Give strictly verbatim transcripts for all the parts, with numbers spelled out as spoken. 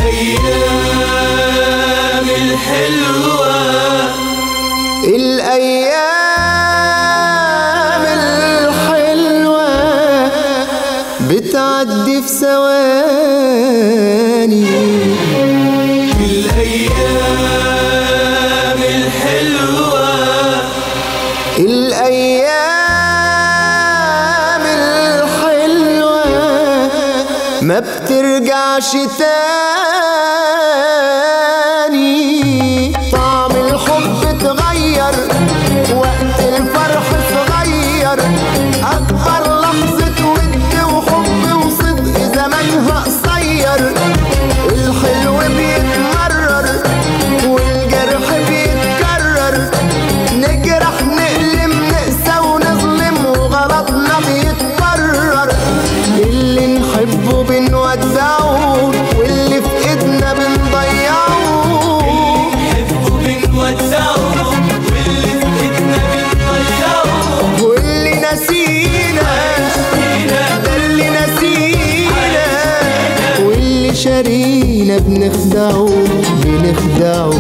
الأيام الحلوة الأيام الحلوة بتعدي في ثواني. الأيام الحلوة الأيام الحلوة ما بترجعش تاني. طعم الحب اتغير وقت الفرح صغير، أكبر لحظة ود وحب وصدق زمانها قصير. الحلو بيتمرر والجرح بيتكرر، نجرح نقلم نقسى ونظلم وغلطنا بيتكرر. اللي نحبه بنودعه واللي في ايدنا بنضيعه، واللي نسينا ده اللي نسينا، واللي شارينا بنخدعه بنخدعه.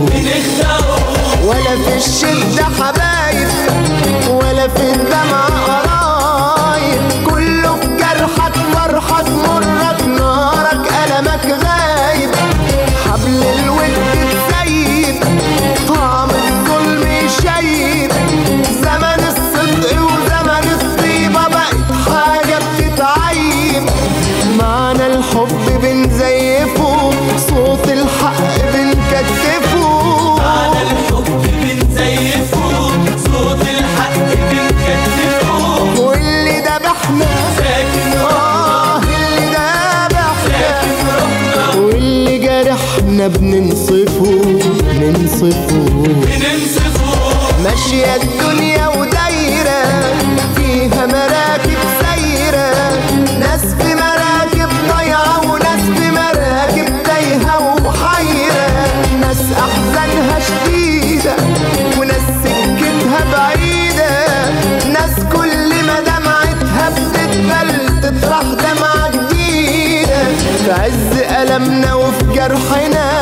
ولا في الشدة حبايب ولا في الدمع قرايب، كله في جرحك فرحك مرك نارك ألمك غايب. حبل الود تسيب طعم الظلم يشيب، زمن الصدق وزمن الطيبة بقت حاجة بتتعيب. معنى الحب بنزيفه صوت الحق بنكتفه، معنى الحب بنزيفه صوت الحق بنكتفه. واللي ذبحنا ساكن آه اللي ذبحنا ساكن ربنا، واللي جرحنا بننصفه بننصفه. بننصفه. ماشية الدنيا ودايرة فيها مراكب سايرة، ناس في مراكب ضايعة وناس في مراكب تايهة وحيرة، ناس أحزانها شديدة وناس سكتها بعيدة، ناس كل ما دمعتها بتتبل تطرح دمعة جديدة. في عز ألمنا وفي جرحنا